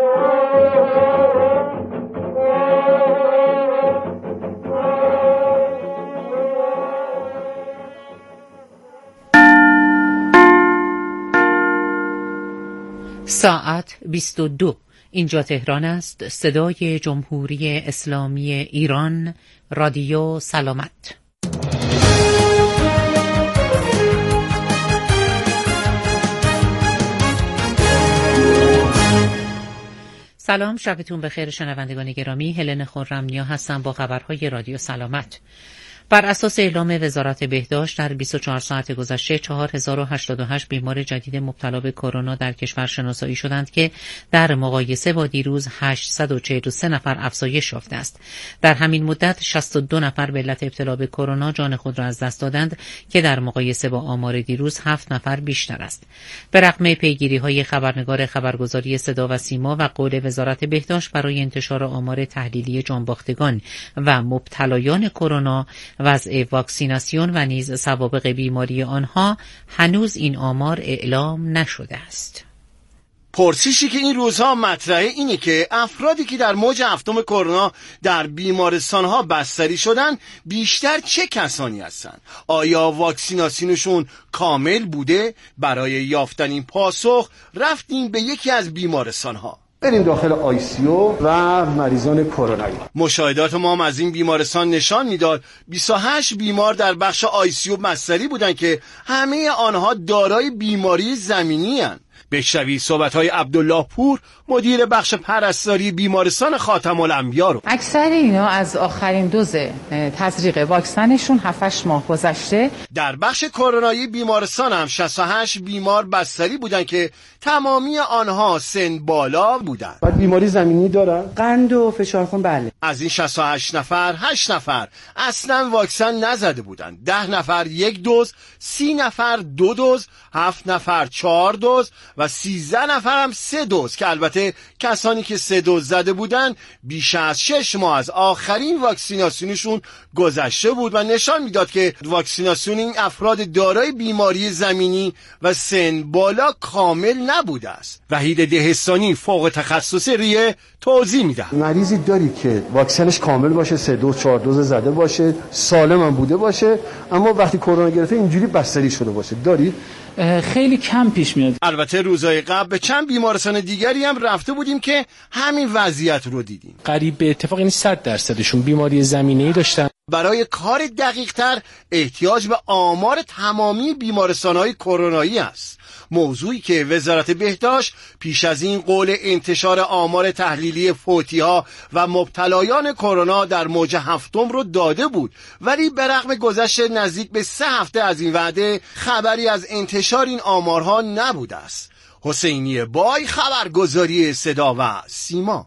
ساعت 22. اینجا تهران است. صدای جمهوری اسلامی ایران، رادیو سلامت. سلام، شبتون بخیر شنوندگان گرامی. هلن خرم‌نیا هستم با خبرهای رادیو سلامت. بر اساس اعلام وزارت بهداشت در 24 ساعت گذشته 4088 بیمار جدید مبتلا به کرونا در کشور شناسایی شدند که در مقایسه با دیروز 843 نفر افزایش یافته است. در همین مدت 62 نفر به علت ابتلا به کرونا جان خود را از دست دادند که در مقایسه با آمار دیروز 7 نفر بیشتر است. به رغم پیگیری‌های خبرنگار خبرگزاری صدا و سیما و قول وزارت بهداشت برای انتشار آمار تحلیلی جانباختگان و مبتلایان کرونا، وضع واکسیناسیون و نیز سوابق بیماری آنها، هنوز این آمار اعلام نشده است. پرسشی که این روزها مطرحه اینه که افرادی که در موج هفتم کرونا در بیمارستانها بستری شدن بیشتر چه کسانی هستند؟ آیا واکسیناسیونشون کامل بوده؟ برای یافتن این پاسخ رفتیم به یکی از بیمارستانها. بریم داخل آیسیو و مریضان کرونایی. مشاهدات ما هم از این بیمارستان نشان میداد 28 بیمار در بخش آیسیو بستری بودند که همه آنها دارای بیماری زمینی هستند. بشنوید صحبت‌های عبدالله پور، مدیر بخش پرستاری بیمارستان خاتم الانبیا رو. اکثر اینا از آخرین دوز تزریق واکسنشون 7-8 ماه گذشته. در بخش کرونایی بیمارستان هم 68 بیمار بستری بودن که تمامی آنها سن بالا بودن. بعد بیماری زمینی دارن، قند و فشار خون. بله. از این 68 نفر 8 نفر اصلا واکسن نزده بودن، 10 نفر 1 دوز، 30 نفر 2 دوز، 7 نفر 4 دوز و 13 نفر هم 3 دوز، که البته کسانی که 3 دوز زده بودن بیش از 6 ماه از آخرین واکسیناسیونشون گذشته بود و نشان میداد که واکسیناسیون این افراد دارای بیماری زمینی و سن بالا کامل نبوده است. وحید دهستانی، فوق تخصص ریه، توضیح میده. مریضی داری که واکسنش کامل باشه، 3 دوز 4 دوز زده باشه، سالم هم بوده باشه، اما وقتی کرونا گرفته اینجوری بستری شده باشه، داری؟ خیلی کم پیش میاد. البته روزهای قبل به چند بیمارستان دیگری هم رفته بودیم که همین وضعیت رو دیدیم. قریب به اتفاق یعنی 100% بیماری زمینه‌ای داشتن. برای کار دقیق‌تر احتیاج به آمار تمامی بیمارستان‌های کرونایی است، موضوعی که وزارت بهداشت پیش از این قول انتشار آمار تحلیلی فوتی‌ها و مبتلایان کرونا در موج هفتم رو داده بود، ولی به رغم گذشت نزدیک به 3 هفته از این وعده خبری از انتشار این آمارها نبوده است. حسینی بای، خبرگزاری صدا و سیما.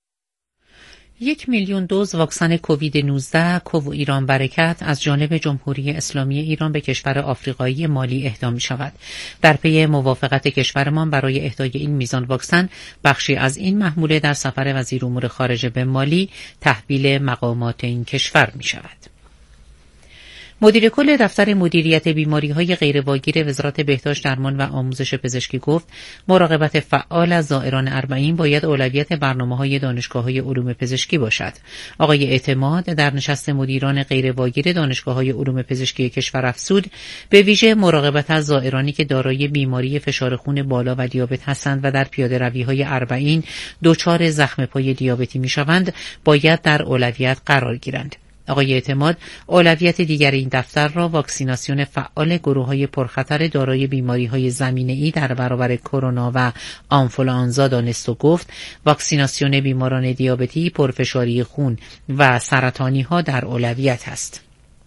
1 میلیون دوز واکسن کووید 19 کوو ایران برکت از جانب جمهوری اسلامی ایران به کشور آفریقایی مالی اهدا می شود. در پی موافقت کشورمان برای اهدای این میزان واکسن، بخشی از این محموله در سفر وزیر امور خارجه به مالی تحویل مقامات این کشور می شود. مدیر کل دفتر مدیریت بیماری‌های غیرواگیر وزارت بهداشت، درمان و آموزش پزشکی گفت مراقبت فعال از زائران اربعین باید اولویت برنامه‌های دانشگاه‌های علوم پزشکی باشد. آقای اعتماد در نشست مدیران غیرواگیر دانشگاه‌های علوم پزشکی کشور افزود به ویژه مراقبت از زائرانی که دارای بیماری فشار خون بالا و دیابت هستند و در پیاده‌روی‌های اربعین دچار زخم پای دیابتی می‌شوند باید در اولویت قرار گیرند. آقای اعتماد اولویت دیگر این دفتر را واکسیناسیون فعال گروه‌های پرخطر دارای بیماری‌های زمینه‌ای در برابر کرونا و آنفولانزا دانست و گفت واکسیناسیون بیماران دیابتی، پرفشاری خون و سرطانی‌ها در اولویت است.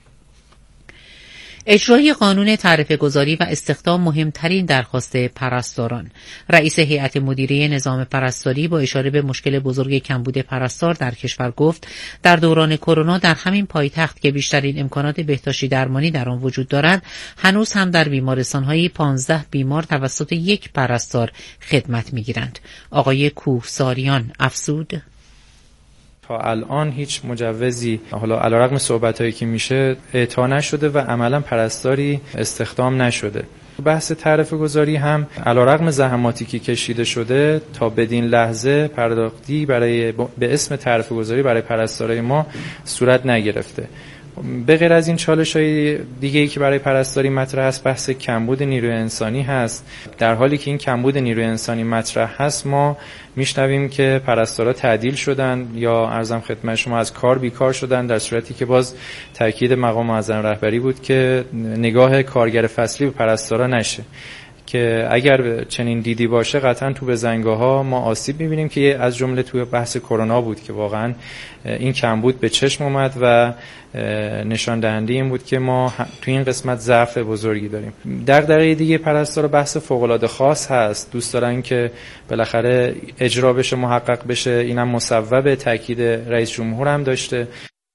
اجرای قانون تعرفه گذاری و استخدام مهمترین درخواست پرستاران. رئیس هیئت مدیره نظام پرستاری با اشاره به مشکل بزرگ کمبود پرستار در کشور گفت در دوران کرونا در همین پایتخت که بیشترین امکانات بهداشتی درمانی در آن وجود دارد، هنوز هم در بیمارستان‌های 15 بیمار توسط یک پرستار خدمت می‌گیرند. آقای کوهساریان افزود تا الان هیچ مجوزی حالا علیرغم صحبتایی که میشه اعطا نشده و عملا پرستاری استخدام نشده. بحث تعرفه گذاری هم علیرغم زحماتی که کشیده شده تا بدین لحظه پرداختی به اسم تعرفه گذاری برای پرستارای ما صورت نگرفته. به غیر از این چالش‌های دیگه‌ای که برای پرستاری مطرح است، بحث کمبود نیروی انسانی هست. در حالی که این کمبود نیروی انسانی مطرح هست، ما میشنویم که پرستارا تعدیل شدن یا عرضم خدمت شما از کار بیکار شدن، در صورتی که باز تاکید مقام معظم رهبری بود که نگاه کارگر فصلی به پرستارا نشه، که اگر چنین دیدی باشه قطعا تو بزنگاه‌ها ما آسیب می‌بینیم، که از جمله توی بحث کرونا بود که واقعا این کمبود به چشم اومد و نشان دهنده این بود که ما تو این قسمت ضعف بزرگی داریم. دغدغه دیگه پرستارا بحث فوق‌العاده خاص هست. دوست دارن که بالاخره اجرا بشه، محقق بشه. اینم مصوب تاکید رئیس جمهور هم داشته.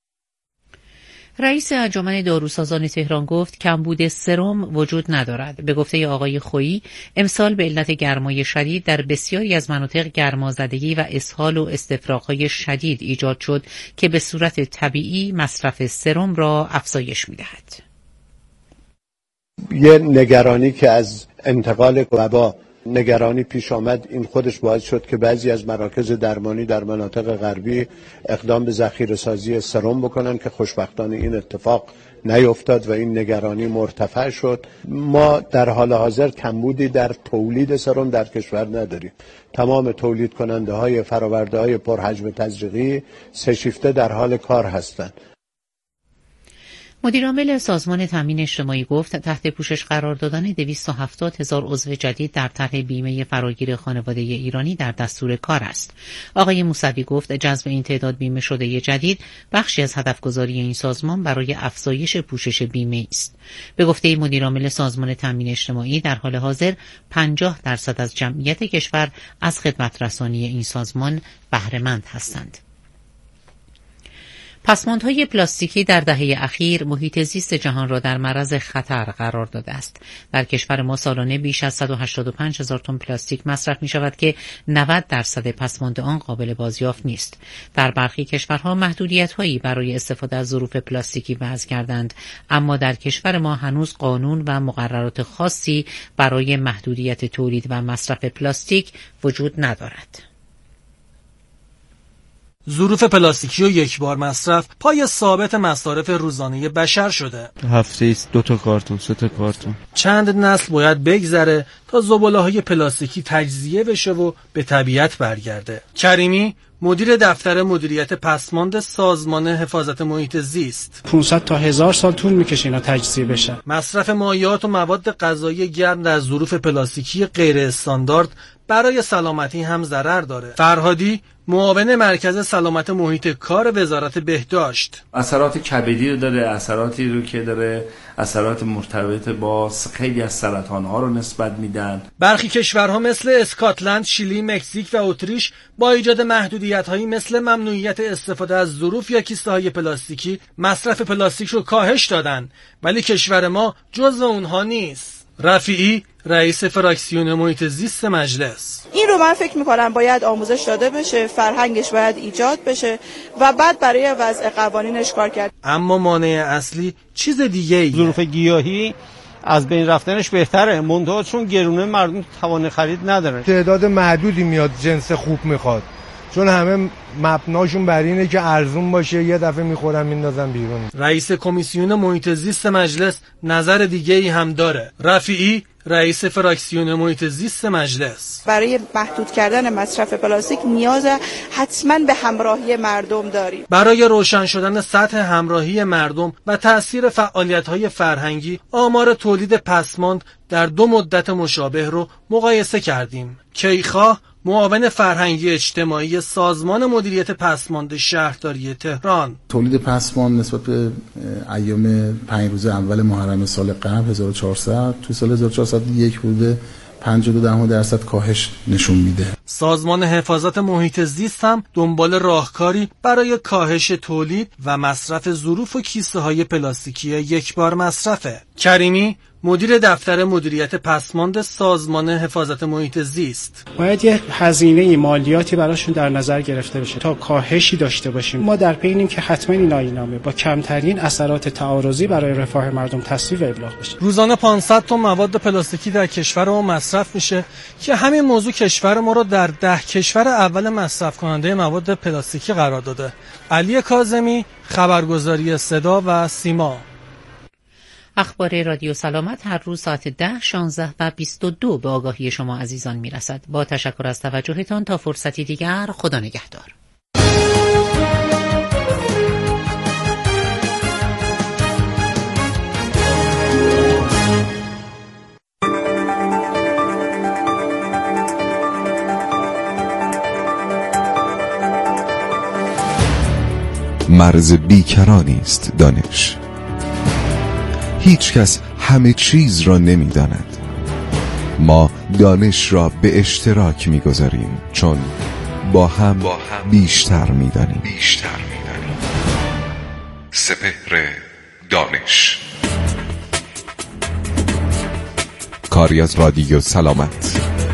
رئیس انجمن داروسازان تهران گفت کمبود سرم وجود ندارد. به گفته آقای خویی، امسال به علت گرمای شدید در بسیاری از مناطق گرمازدگی و اسهال و استفراغ‌های شدید ایجاد شد که به صورت طبیعی مصرف سرم را افزایش می‌دهد. یه نگرانی که از انتقال وبا نگرانی پیش آمد، این خودش باعث شد که بعضی از مراکز درمانی در مناطق غربی اقدام به ذخیره سازی سرم بکنن که خوشبختانه این اتفاق نیفتاد و این نگرانی مرتفع شد. ما در حال حاضر کمبودی در تولید سرم در کشور نداریم. تمام تولید کننده های فراورده های پرحجم تزریقی سه شیفته در حال کار هستند. مدیرعامل سازمان تامین اجتماعی گفت تحت پوشش قرار دادن 270,000 عضو جدید در طرح بیمه فراگیر خانواده ایرانی در دستور کار است. آقای موسوی گفت جذب این تعداد بیمه شده جدید بخشی از هدفگذاری این سازمان برای افزایش پوشش بیمه است. به گفته مدیرعامل سازمان تامین اجتماعی در حال حاضر 50% از جمعیت کشور از خدمت رسانی این سازمان بهره مند هستند. پسماندهای پلاستیکی در دهه اخیر محیط زیست جهان را در معرض خطر قرار داده است. در کشور ما سالانه بیش از 185,000 تن پلاستیک مصرف می شود که 90% پسماند آن قابل بازیافت نیست. در برخی کشورها محدودیت‌هایی برای استفاده از ظروف پلاستیکی وضع کردند، اما در کشور ما هنوز قانون و مقررات خاصی برای محدودیت تولید و مصرف پلاستیک وجود ندارد. ظروف پلاستیکی و یک بار مصرف پای ثابت مصارف روزانه بشر شده. هفته 2 تا کارتون 3 تا کارتون. چند نسل باید بگذره تا زباله‌های پلاستیکی تجزیه بشه و به طبیعت برگرده. کریمی مدیر دفتر مدیریت پسماند سازمان حفاظت محیط زیست: 500 تا 1000 سال طول میکشه اینا تجزیه بشن. مصرف مایعات و مواد غذایی گرم در ظروف پلاستیکی غیر استاندارد برای سلامتی هم ضرر داره. فرهادی معاون مرکز سلامت محیط کار وزارت بهداشت: اثرات کبدی رو داره، اثراتی رو که داره، اثرات مرتبط با خیلی از سرطان‌ها رو نسبت میدن. برخی کشورها مثل اسکاتلند، شیلی، مکزیک و اتریش با ایجاد محدودیت‌هایی مثل ممنوعیت استفاده از ظروف یا کیسه‌های پلاستیکی مصرف پلاستیک رو کاهش دادن، ولی کشور ما جزو اونها نیست. رفیعی رئیس فراکسیون محیط زیست مجلس: این رو من فکر میکنم باید آموزش داده بشه، فرهنگش باید ایجاد بشه و بعد برای وضع قوانینش کار کرد. اما مانع اصلی چیز دیگه‌ای. ظروف گیاهی از بین رفتنش بهتره، منتها چون گرونه مردم توان خرید ندارن. تعداد محدودی میاد جنس خوب میخواد، چون همه مبناشون بر اینه که ارزون باشه، یه دفعه میخورن میندازن بیرون. رئیس کمیسیون محیط زیست مجلس نظر دیگه‌ای هم داره. رفیعی رئیس فراکسیون محیط زیست مجلس: برای محدود کردن مصرف پلاستیک نیاز حتما به همراهی مردم داریم. برای روشن شدن سطح همراهی مردم و تأثیر فعالیت‌های فرهنگی، آمار تولید پسماند در 2 مدت مشابه رو مقایسه کردیم. کیخواه معاون فرهنگی اجتماعی سازمان مدیریت پسماند شهرداری تهران: تولید پسماند نسبت به ایام 5 روز اول محرم سال قبل 1400 تو سال 1401 بوده 52% کاهش نشون میده. سازمان حفاظت محیط زیست هم دنبال راهکاری برای کاهش تولید و مصرف ظروف و کیسه‌های پلاستیکی یک بار مصرفه. کریمی مدیر دفتر مدیریت پسماند سازمان حفاظت محیط زیست. باید یه هزینه مالیاتی براشون در نظر گرفته بشه تا کاهشی داشته باشیم. ما در پی اینیم که حتما این آیین‌نامه با کمترین اثرات تعارضی برای رفاه مردم تصویب و ابلاغ بشه. روزانه 500 تن مواد پلاستیکی در کشور ما مصرف میشه که همین موضوع کشور ما رو در 10 کشور اول مصرف کننده مواد پلاستیکی قرار داده. علی کاظمی، خبرگزاری صدا و سیما. اخبار رادیو سلامت هر روز ساعت 10، 16 و 22 به آگاهی شما عزیزان میرسد. با تشکر از توجهتان تا فرصتی دیگر، خدا نگهدار. مرز بیکرانی است دانش. هیچ کس همه چیز را نمی داند. ما دانش را به اشتراک می گذاریم چون با هم بیشتر می دانیم. سپهر دانش، کاری از رادیو سلامت.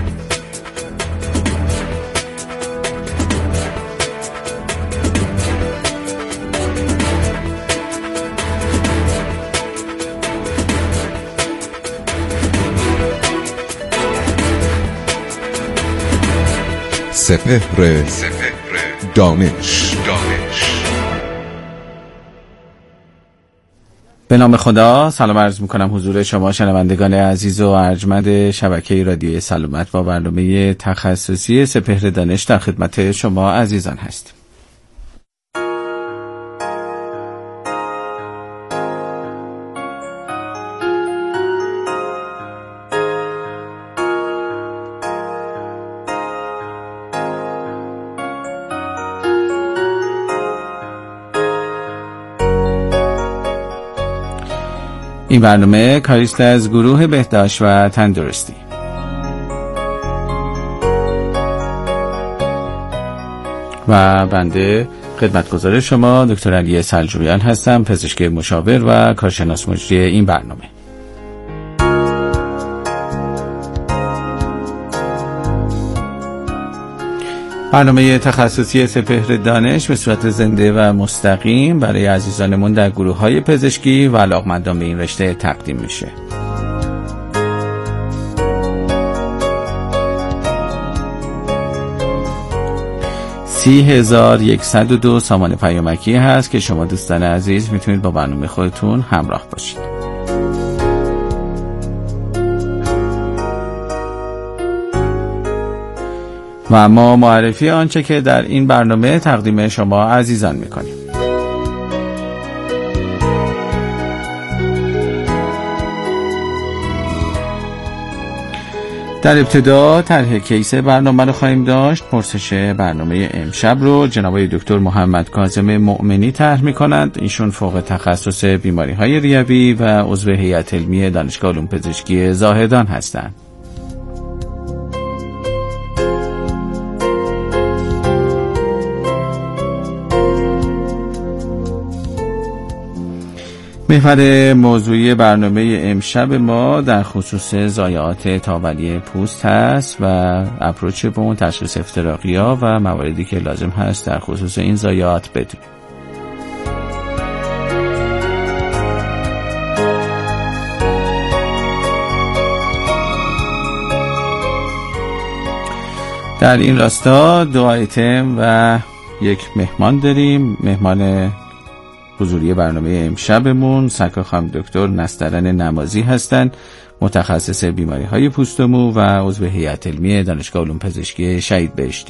سپهر دانش. به نام خدا. سلام عرض میکنم حضور شما شنوندگان عزیز و ارجمند شبکه رادیوی سلامت با برنامه تخصصی سپهر دانش در خدمت شما عزیزان هستیم. این برنامه کاریست از گروه بهداشت و تندرستی. و بنده خدمتگزار شما دکتر علی سلجوقیان هستم، پزشک مشاور و کارشناس مجری این برنامه. برنامه تخصصی سپهر دانش به صورت زنده و مستقیم برای عزیزانمون در گروه‌های پزشکی و علاقمندان به این رشته تقدیم میشه. (30,102) سامان پیامکی هست که شما دوستان عزیز میتونید با برنامه خودتون همراه باشید. و ما معرفی آنچه که در این برنامه تقدیم شما عزیزان میکنیم. در ابتدا طرح کیس برنامه رو خواهیم داشت. پرسش برنامه امشب رو جناب دکتر محمد کاظم مؤمنی طرح میکنند. ایشون فوق تخصص بیماری های ریوی و عضو هیئت علمی دانشگاه علوم پزشکی زاهدان هستند. محور موضوعی برنامه امشب ما در خصوص ضایعات تاولی پوست هست و اپروچ به اون، تشخیص افتراقی‌ها و مواردی که لازم هست در خصوص این ضایعات بدونیم. در این راستا 2 آیتم و یک مهمان داریم. مهمان حضوری برنامه امشبمون سرکار خانم دکتر نسترن نمازی هستند، متخصص بیماری های پوست و مو و عضو هیئت علمی دانشگاه علوم پزشکی شهید بهشتی.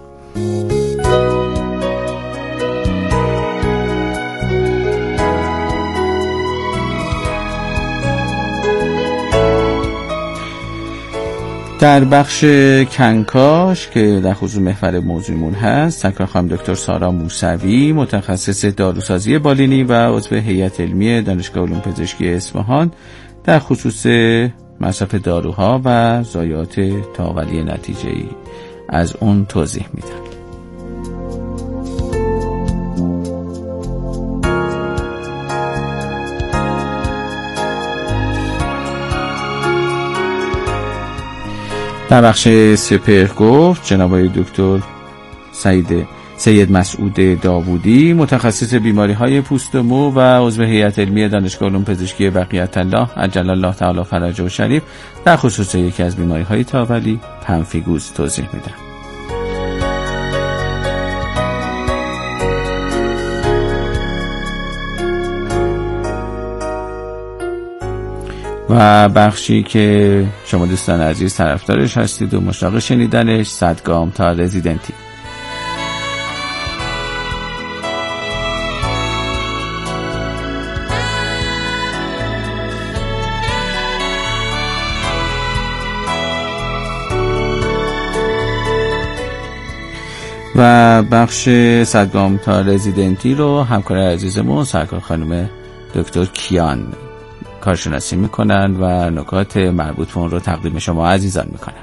در بخش کنکاش که در خصوص محور موضوعمون هست، سرکار خانم دکتر سارا موسوی، متخصص داروسازی بالینی و عضو هیئت علمی دانشگاه علوم پزشکی اصفهان، در خصوص مصرف داروها و ضایعات تاولی نتیجه‌ای از اون توضیح میدن. در بخش سپر گفت جناب آقای دکتر سید مسعود داوودی، متخصص بیماری‌های پوست و مو و عضو هیئت علمی دانشگاه علوم پزشکی بقیت الله عجل الله تعالی فرجه شریف، در خصوص یکی از بیماری‌های تاولی پنفیگوز توضیح میدن. و بخشی که شما دوستان عزیز طرفدارش هستید و مشتاق شنیدنش، 100 گام تا رزیدنتی. و بخش 100 گام تا رزیدنتی رو همکار عزیزمون سرکار خانم دکتر کیان کارشناسی میکنن و نکات مربوط به اون رو تقدیم شما عزیزان میکنن.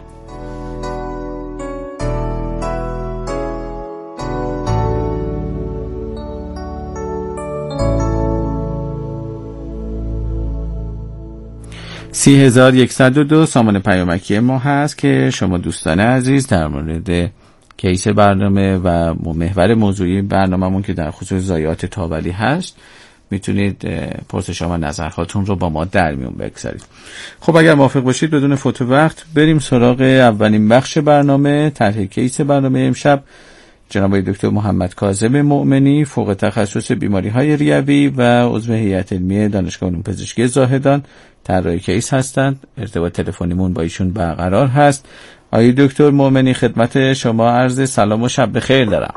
(30,102) سامان پیامکی ما هست که شما دوستان عزیز در مورد کیس برنامه و محور موضوعی برنامه‌مون که در خصوص ضایعات تاولی هست میتونید پرسش و نظرهاتون رو با ما در میون بگذارید. خب اگر موافق باشید بدون فوت وقت بریم سراغ اولین بخش برنامه، طرح کیس برنامه امشب. جناب دکتر محمد کاظم مؤمنی، فوق تخصص بیماری‌های ریوی و عضو هیئت علمی دانشگاه علوم پزشکی زاهدان، طراح کیس هستند. ارتباط تلفنیمون با ایشون برقرار هست. آقای دکتر مؤمنی، خدمت شما عرض سلام و شب بخیر دارم.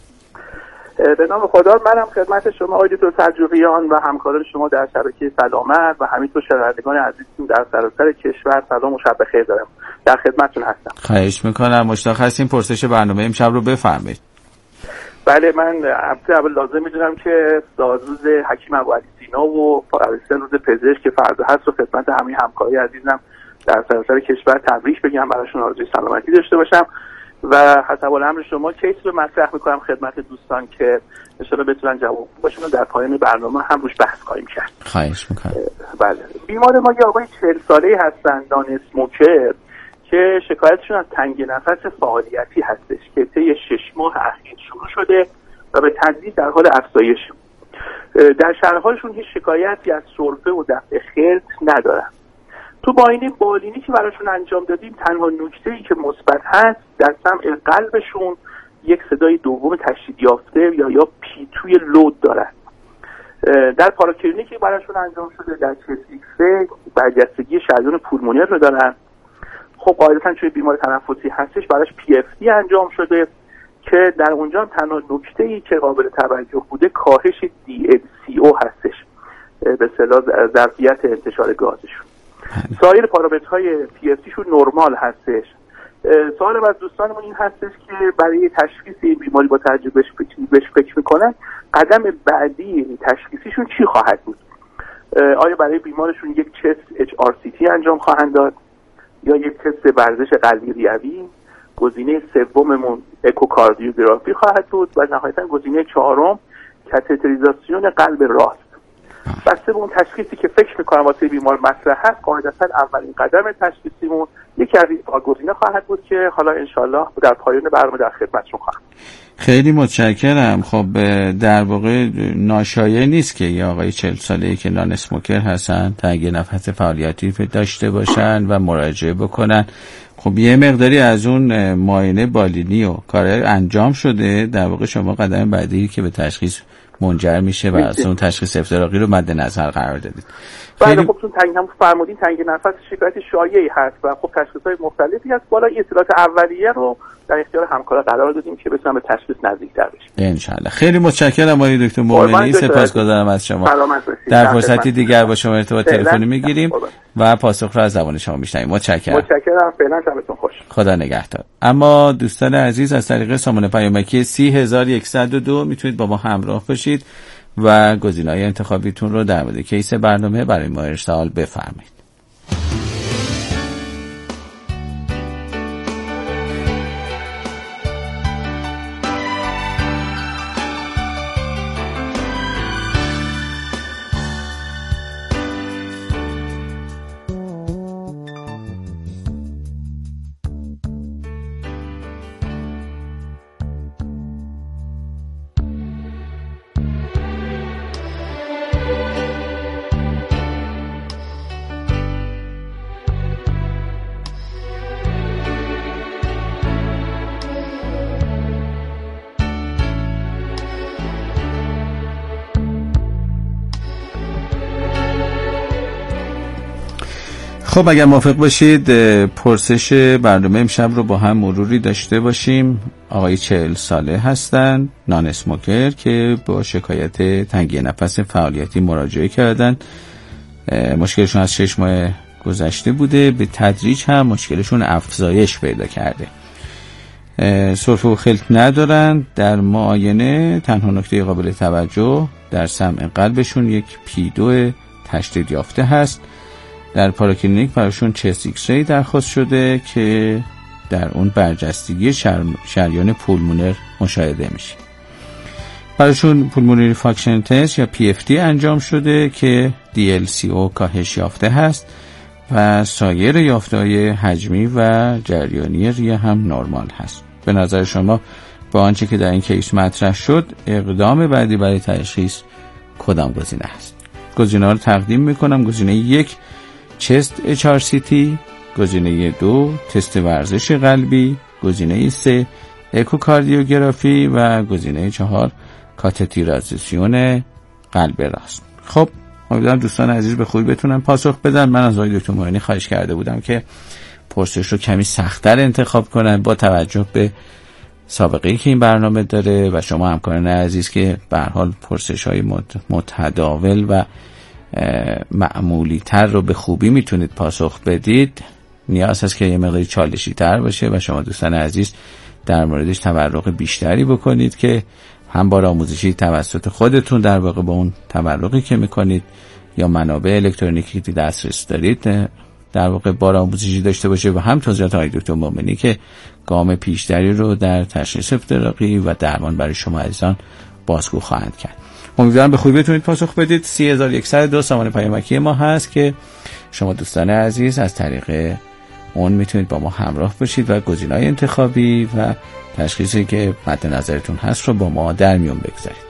به نام خدا، منم خدمت شما آقای دکتر سلجوقیان و همکاران شما در شبکه سلامت و همینطور شنوندگان عزیزتون در سراسر کشور سلام و شب بخیر دارم. در خدمتتون هستم. خواهش میکنم. مشتاق هستیم پرسش برنامه امشب رو بفرمایید. بله، من اول لازم میدونم که روز حکیم ابوعلی سینا و 3 روز پزشک که فردا هست رو خدمت همه همکارای عزیزم در سراسر کشور تبریک بگم، براشون آرزوی سلامتی داشته باشم و حسب الامر شما کیس رو مطرح میکنم خدمت دوستان که ان شاءالله بتونن جواب باشن و در پایان برنامه هم روش بحث خواهیم کرد. خواهش میکنم. بله، بیمار ما یه آقای 40 ساله‌ای هستن، نان اسموکر، که شکایتشون از تنگ نفس فعالیتی هستش که طی 6 ماه اخیر شروع شده و به تدریج در حال افزایش. در شرحالشون هیچ شکایتی از سرفه و دفع خلط ندارن. تو معاینه بالینی که براشون انجام دادیم تنها نکته‌ای که مثبت هست در سمع قلبشون یک صدای دوم تشدید یافته یا پیتوی لود دارن. در پاراکلینیکی براشون انجام شده در چسیکسه برجستگی شریان پولمونر رو دارن. خب قاعدتاً چون بیمار تنفسی هستش براش PFT انجام شده که در اونجا هم تنها نکته‌ای که قابل توجه بوده کاهش DLCO هستش، به اصطلاح ظرفیت انتشار گازشون. سایر پارامترهای PFT شون نرمال هستش. سوال از دوستانمون این هستش که برای تشخیص این بیماری با توجه بهش فکر میکنن قدم بعدی تشخیصیشون چی خواهد بود؟ آیا برای بیمارشون یک چست HRCT انجام خواهند داد یا یک تست ورزش قلبی ریوی؟ گزینه سوممون اکوکاردیوگرافی خواهد بود و نهایتا گزینه چهارم کاتتریزاسیون قلب راست. بسته به اون تشخیصی که فکر میکنم واسه بیمار مطرح هست، قاعدتا اولین قدم تشخیصیمون یکی از این گزینه خواهد بود که حالا انشالله در پایان برنامه در خدمتتون خواهم. خیلی متشکرم. خب در واقع ناشایع نیست که یه آقای 40 ساله‌ای که نان اسموکر هستن تنگ نفس فعالیتی داشته باشن و مراجعه بکنن. خب یه مقداری از اون معاینه بالینی و کار انجام شده، در واقع شما قدم بعدی که به تشخیص منجر میشه و از اون تشخیص افتراقی رو مد نظر قرار دادید. بله، خب چون هم فرمودین تنگ نفس شکایت شایعی هست و خب تشخیص‌های مختلفی هست، بالا اطلاعات اولیه رو در اختیار همکارا قرار دادیم که بتونن به تشخیص نزدیک‌تر بشن. انشالله. خیلی متشکرم آقای دکتر مؤمنی، سپاسگزارم از شما. در فرصتی دیگر با شما ارتباط تلفنی میگیریم و پاسخ رو از زبان شما میشنویم. متشکرم. فعلا شبتون خوش. خدا نگهدار. اما دوستان عزیز از طریق سامان پیامکی 30,102 میتونید با ما همراه بشید و گزینه‌های انتخابیتون رو در مورد کیس برنامه برای ما ارسال بفرمایید. خب اگر موافق باشید پرسش برنامه امشب رو با هم مروری داشته باشیم. آقای 40 ساله هستن، نان اسموکر، که با شکایت تنگی نفس فعالیتی مراجعه کردن. مشکلشون از 6 ماه گذشته بوده، به تدریج هم مشکلشون افزایش پیدا کرده. سرفه و خلط ندارن. در معاینه تنها نکته قابل توجه در سمع قلبشون یک P2 تشدید یافته هست. در پاراکلینیک براشون چست ایکس ری درخواست شده که در اون برجستگی شریان پولمونر مشاهده میشه. براشون پولمونری فاکشن تست یا PFT انجام شده که DLCO کاهش یافته هست و سایر یافته‌های حجمی و جریانی ریه هم نرمال هست. به نظر شما با آنچه که در این کیس مطرح شد، اقدام بعدی برای تشخیص کدام گزینه است؟ گزینه‌ها رو تقدیم میکنم. گزینه 1 چست HRCT، گزینه 2 تست ورزش قلبی، گزینه 3 اکوکاردیوگرافی و گزینه 4 کاتتیرازیسیون قلب راست. خب امیدوارم دوستان عزیز به خوبی بتونن پاسخ بدن. من از آقای دکتر معینی خواهش کرده بودم که پرسش رو کمی سخت‌تر انتخاب کنن با توجه به سابقه‌ای که این برنامه داره و شما همکاران عزیز که به هر حال پرسش‌های متداول و معمولی تر رو به خوبی میتونید پاسخ بدید. نیاز هست که یه مقداری چالشی تر باشه و شما دوستان عزیز در موردش تبرق بیشتری بکنید که هم بار آموزشی توسط خودتون در واقع با اون تبرقی که میکنید یا منابع الکترونیکی که دسترس دارید در واقع بار آموزشی داشته باشه و هم توضیحات آقای دکتر مومنی که گام پیشتری رو در تشخیص افتراقی و درمان برای شما عزیزان بازگو خواهند کرد. امیدوارم به خوبی بتونید پاسخ بدید. 3102 سامان پیامکی ما هست که شما دوستان عزیز از طریق اون میتونید با ما همراه باشید و گزینه‌های انتخابی و تشخیصی که مد نظرتون هست رو با ما در میون بگذارید.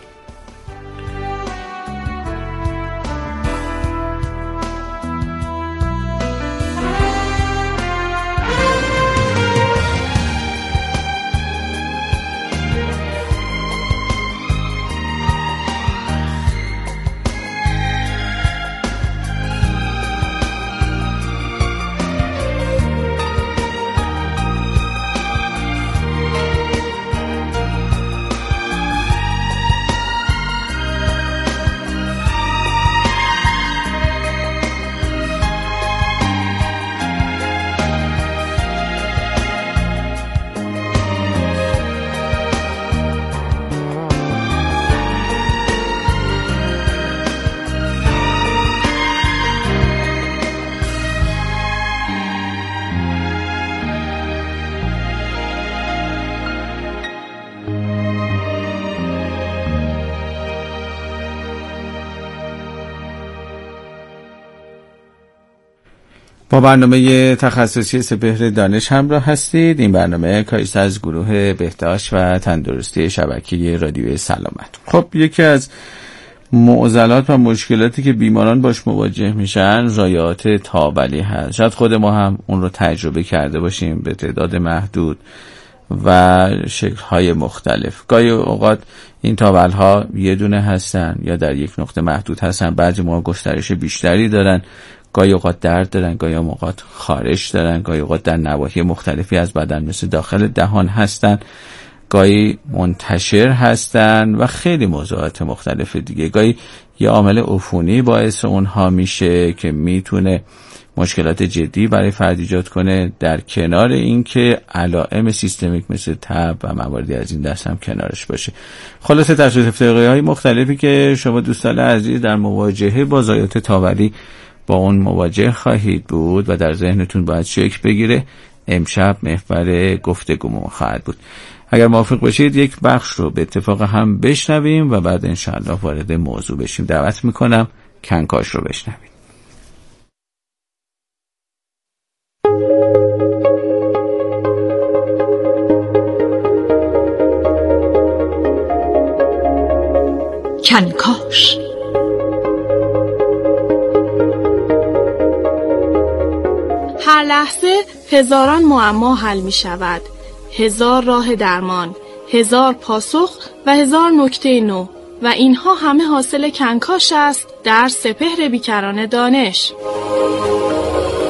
با برنامه تخصصی سپهر دانش همراه هستید. این برنامه کاریست از گروه بهداشت و تندرستی شبکه رادیوی سلامت. خب یکی از معضلات و مشکلاتی که بیماران باش مواجه میشن ضایعات تاولی هست. شاید خود ما هم اون رو تجربه کرده باشیم به تعداد محدود و شکل‌های مختلف. گاهی اوقات این تاول‌ها یه دونه هستن یا در یک نقطه محدود هستن. بعضی موقع گسترش بیشتری دارن. گاهی اوقات درد دارن، گاهی اوقات خارش دارن، گاهی اوقات در نواحی مختلفی از بدن مثل داخل دهان هستن، گاهی منتشر هستن و خیلی موضوعات مختلف دیگه. گاهی یه عامل عفونی باعث اونها میشه که میتونه مشکلات جدی برای فرد ایجاد کنه، در کنار اینکه علائم سیستمیک مثل تب و مواردی از این دست هم کنارش باشه. خلاصه تشخیص افتراقی‌های مختلفی که شما دوستان عزیز در مواجهه با ضایعات تاولی با اون مواجه خواهید بود و در ذهنتون باید شکل بگیره. امشب محور گفتگومون خواهد بود. اگر موافق باشید یک بخش رو به اتفاق هم بشنویم و بعد انشاءالله وارد موضوع بشیم. دعوت میکنم کنکاش رو بشنویم. کنکاش. هر لحظه هزاران معما حل می شود، هزار راه درمان، هزار پاسخ و هزار نکته نو و اینها همه حاصل کنکاش است در سپهر بیکران دانش.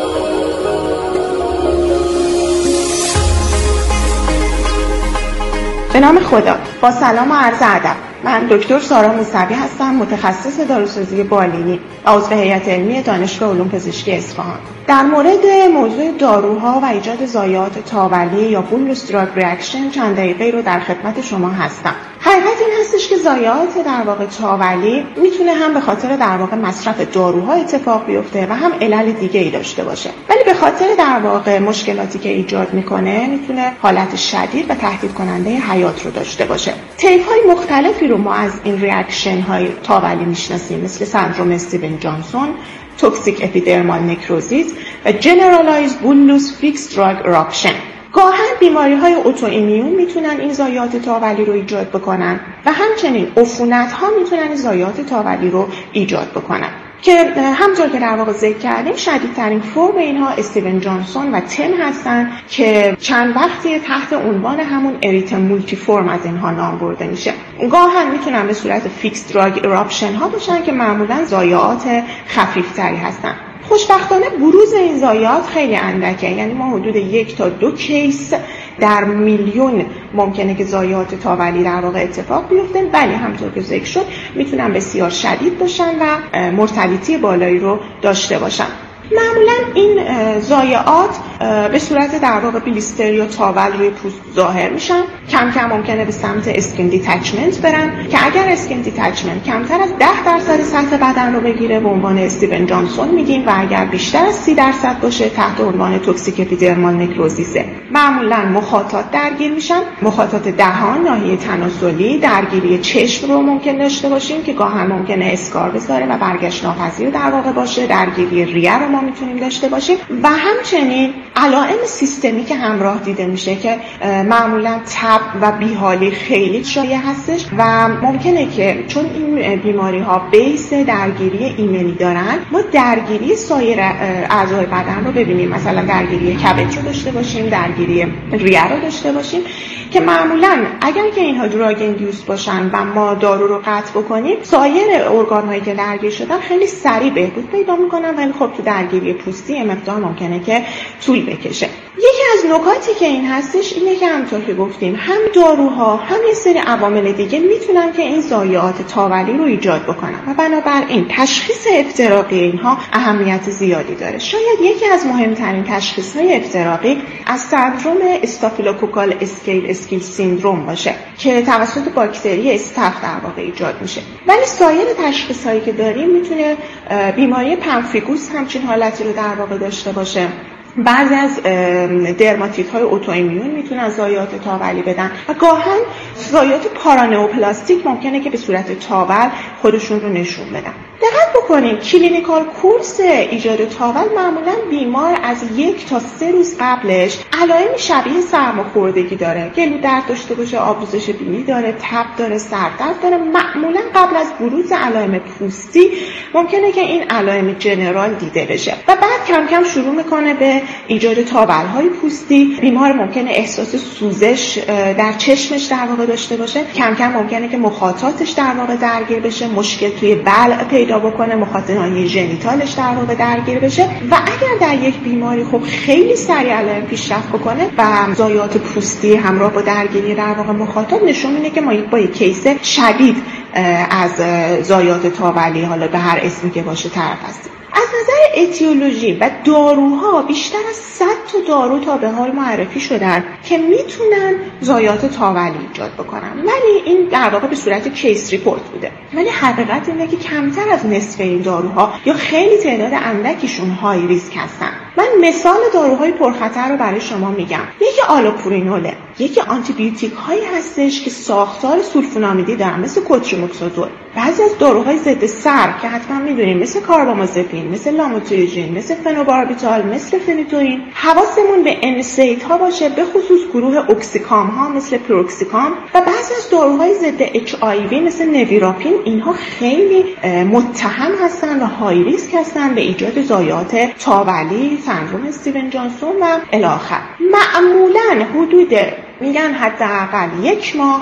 به نام خدا، با سلام و عرض ادب. من دکتر سارا موسوی هستم، متخصص داروسازی بالینی و عضو هیئت علمی دانشگاه علوم پزشکی اصفهان. در مورد موضوع داروها و ایجاد ضایعات تاولی یا بولوس دراگ ریاکشن چند دقیقه رو در خدمت شما هستم. حقیقت این هستش که ضایعات در واقع تاولی میتونه هم به خاطر در واقع مصرف داروها اتفاق بیفته و هم علل دیگه ای داشته باشه، ولی به خاطر در واقع مشکلاتی که ایجاد میکنه میتونه حالت شدید و تهدید کننده حیات رو داشته باشه. طیف‌های مختلفی رو ما از این ریاکشن های تاولی میشناسیم، مثل سندروم استیون جانسون، توکسیک اپیدرمال نکروزیس و جنرالایزد بولوس فیکس دراگ اراپشن. گاهن بیماری‌های اتوایمیون میتونن این ضایعات تاولی رو ایجاد بکنن و همچنین عفونت‌ها میتونن این ضایعات تاولی رو ایجاد بکنن که همونطور که در واقع ذکر کردیم شدیدترین فرم اینها استیون جانسون و تن هستن که چند وقتی تحت عنوان همون اریتم مولتی فرم از اینها نام برده میشه. گاهن میتونن به صورت فیکس دراگ اراپشن ها باشن که معمولا ضایعات خفیفتری هستن. خوشبختانه بروز این ضایعات خیلی اندکه، یعنی ما حدود 1 تا 2 کیس در میلیون ممکنه که ضایعات تاولی در واقع اتفاق بیفته، ولی همونطور که ذکر شد میتونن بسیار شدید باشن و مورتالیتی بالایی رو داشته باشن. معمولا این ضایعات به صورت در واقع بلیستر یا تاول روی پوست ظاهر میشن. کم کم ممکنه به سمت اسکین دیتچمنت برن که اگر اسکین دیتچمنت کمتر از 10% سطح بدن رو بگیره به عنوان استیون جانسون میگیم و اگر بیشتر از 30% باشه تحت عنوان توکسیک اپیدرمال نکروزیسه. معمولا مخاطات درگیر میشن، مخاطات دهان، ناحیه تناسلی، درگیری چشم رو ممکن داشته باشیم که گاهن ممکنه اسکار بذاره و برگشت ناپذیر در واقع باشه، درگیری ریه رو ما میتونیم داشته باشیم و همچنین علائم سیستمی که همراه دیده میشه که معمولا تب و بیحالی خیلی شایع هستش و ممکنه که چون این بیماری ها بیس درگیری ایمنی دارن ما درگیری سایر اعضای بدن رو ببینیم، مثلا درگیری کبد رو داشته باشیم، درگیری ریه رو داشته باشیم که معمولا اگر که اینها دراگ اندیوس باشن و ما دارو رو قطع بکنیم سایر ارگان هایی که درگیر شدن خیلی سریع بهبود پیدا میکنن، ولی خب تو درگیری پوستی مقدار ممکنه که طول بکشه. یکی از نکاتی که این هستش اینه که همونطور که گفتیم هم داروها هم یه سری عوامل دیگه میتونن که این ضایعات تاولی رو ایجاد بکنن و بنابراین تشخیص افتراقی اینها اهمیت زیادی داره. شاید یکی از مهمترین تشخیص‌های افتراقی از سندروم استافیلوکوکال اسکیل سیندروم باشه که توسط باکتری استاف در واقع ایجاد میشه، ولی سایر تشخیص‌هایی که داریم میتونه بیماری پنفیگوس همچین حالتی رو در واقع داشته باشه. بعضی از درماتیت‌های اتوایمیون میتونن ضایعات تاولی بدن و گاهن ضایعات پارانئوپلاستیک ممکنه که به صورت تاول خودشون رو نشون بدن. دقت بکنید کلینیکال کورس ایجاد تاول معمولا بیمار از 1 تا 3 روز قبلش علائم شبیه سرماخوردگی داره، گلو درد داشته باشه، آبریزش بینی داره، تب داره، سردرد داره. معمولا قبل از بروز علائم پوستی ممکنه که این علائم جنرال دیده بشه و بعد کم کم شروع میکنه به ایجاد تاول‌های پوستی. بیمار ممکنه احساس سوزش در چشمش در واقع داشته باشه، کم کم ممکنه که مخاطاتش در واقع درگیر بشه، مشکل توی بلع پیدا بکنه، مخاطنای ژنیتالش در واقع درگیر بشه و اگر در یک بیماری خب خیلی سریع علائم پیشرفت بکنه و ضایعات پوستی همراه با درگیری در واقع مخاطب نشون میده که ما با یک کیس شدید از ضایعات تاولی حالا به هر اسمی که باشه طرف هستیم. از نظر اتیولوژی و داروها بیشتر از 100 تا دارو تا به حال معرفی شدن که میتونن ضایعات تاولی ایجاد بکنن، ولی این در واقع به صورت کیس ریپورت بوده. ولی حقیقت اینه که کمتر از نصف این داروها یا خیلی تعداد اندکیشون های ریسک هستن. من مثال داروهای پرخطر رو برای شما میگم. یکی آلوپورینوله، یکی آنتی بیوتیک هایی هستش که ساختار سولفونامیدی دارن مثل کوتریموکسازول. بعضی از داروهای ضد سر که حتما میدونیم مثل کاربامازپین، مثل لاموتریژین، مثل فنوباربیتال، مثل فنیتورین، حواسمون به انسیت ها باشه، به خصوص گروه اکسیکام ها مثل پروکسیکام و بعضی از داروهای ضد اچ آی وی مثل نویراپین. اینها خیلی متهم هستن و های ریسک هستن به ایجاد ضایعات تاولی، سندروم استیون جانسون و الی آخر. معمولا حدود میگن حداقل 1 ماه